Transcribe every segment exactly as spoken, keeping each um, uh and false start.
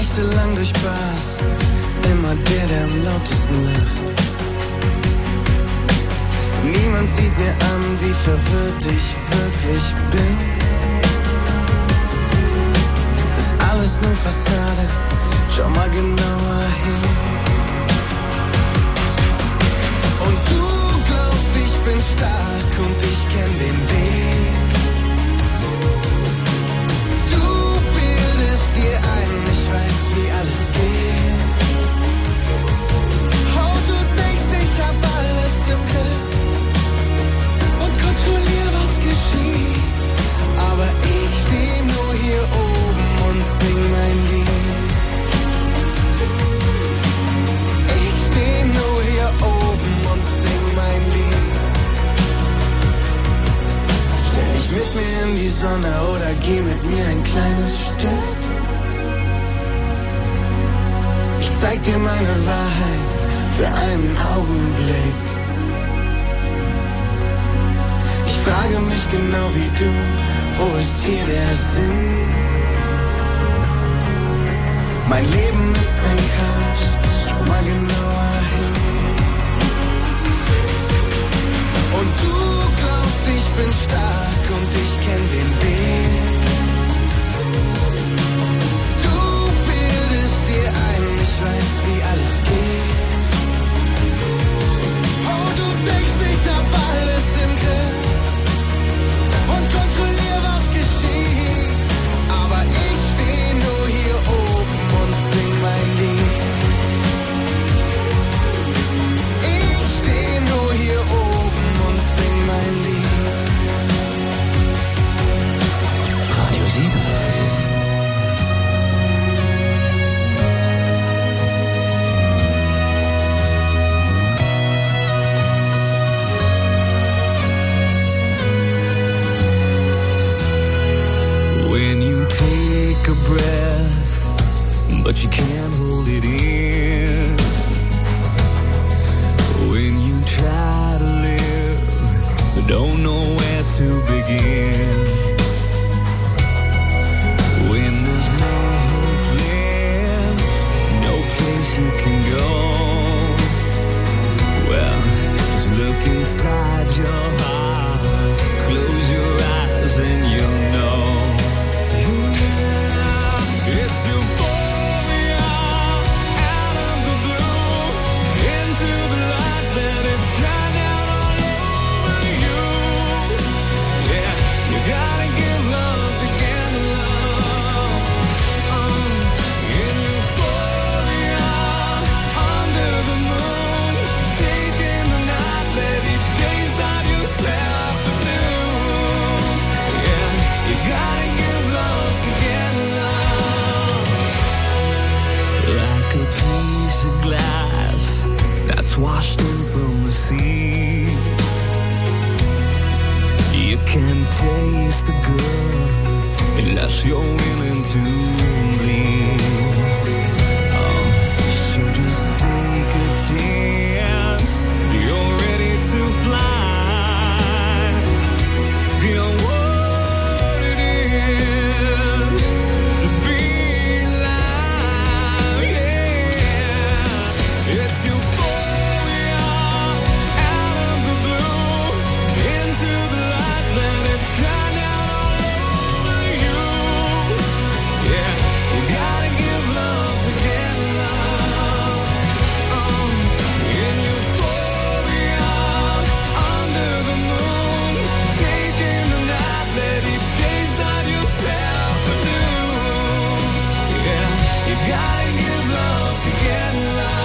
Nächtelang durch Bars, immer der, der am lautesten lacht. Niemand sieht mir an, wie verwirrt ich wirklich bin. Ist alles nur Fassade, schau mal genauer hin. Und du glaubst, ich bin stark und ich kenn den Weg. Du bildest dir ein, ich weiß, wie alles geht. Oh, du denkst, ich hab alles im Griff und kontrollier, was geschieht. Aber ich steh nur hier oben und sing mein Lied. Ich steh nur hier oben und sing mein Lied. Stell dich mit mir in die Sonne oder geh mit mir ein kleines Stück. Ich zeig dir meine Wahrheit für einen Augenblick. Ich frage mich genau wie du, wo ist hier der Sinn? Mein Leben ist ein Chaos, schau mal genauer hin. Und du glaubst, ich bin stark und ich kenn den Weg. Du bildest dir ein, ich weiß, wie alles geht. Oh, du denkst, ich hab alles im Griff und kontrollier, was geschieht. Aber ich steh nur hier oben und sing mein Lied. Ich steh nur hier oben und sing mein Lied. Radio sieben. When you take a breath, but you can't hold it in. When you try to live, but don't know where to begin. When there's no hope left, no place you can go. Well, just look inside your heart, close your eyes and you'll know. It's euphoria, out of the blue, into the light, let it shine down all over you. Yeah, you gotta give love to get love. Um, in euphoria, under the moon, taking the night, let each day start yourself anew. Yeah, you gotta give love to get love. Like a piece of glass that's washed in from the sea. You can't taste the good unless you're willing to bleed. Oh, so just take a chance. You're ready to fly. Feel what it is to be alive. Yeah, it's euphoria, out of the blue, into the light, let it shine down all over you. Yeah, you gotta give love to get love. Um, in euphoria, under the moon, taking the night, let each day start yourself anew. Yeah, you gotta give love to get love.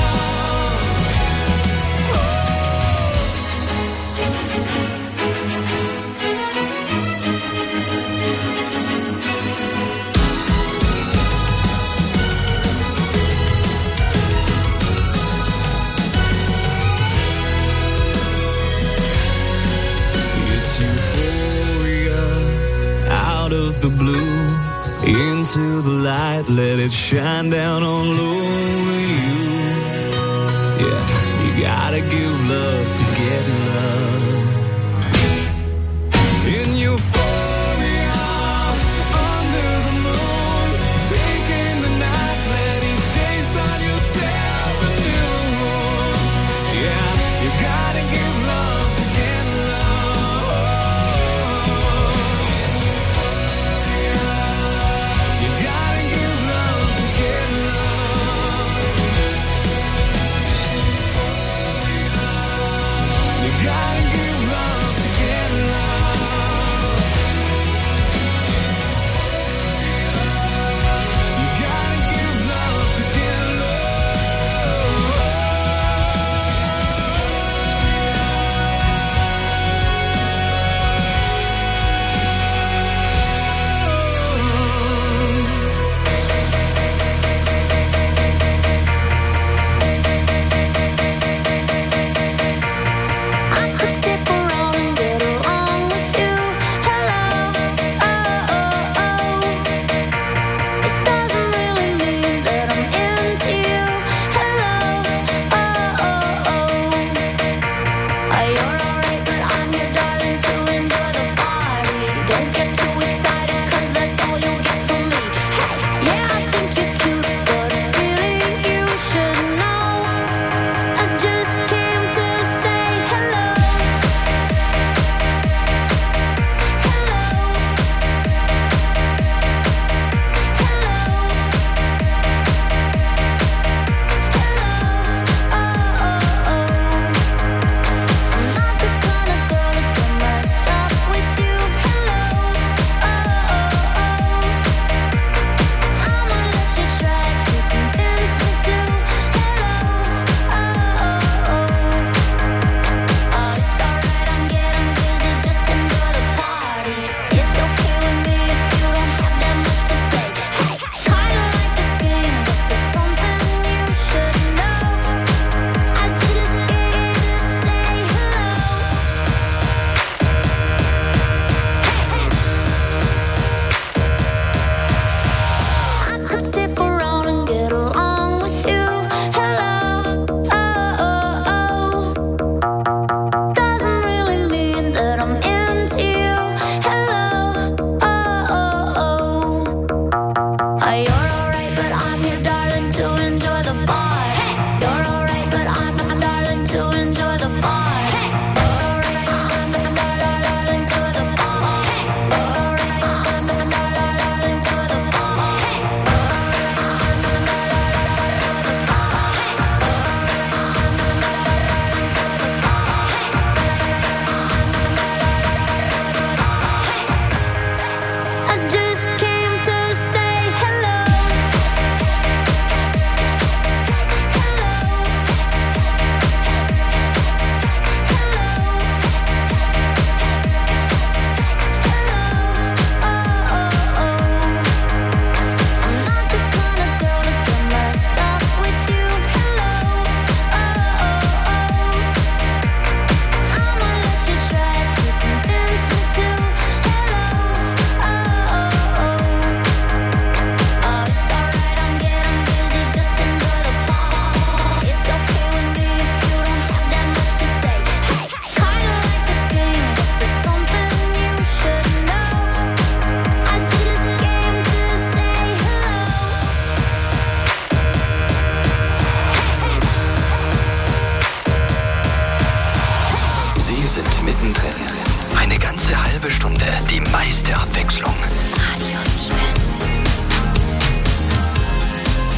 It's euphoria, out of the blue, into the light, let it shine down all over you. Yeah, you gotta give love to get love.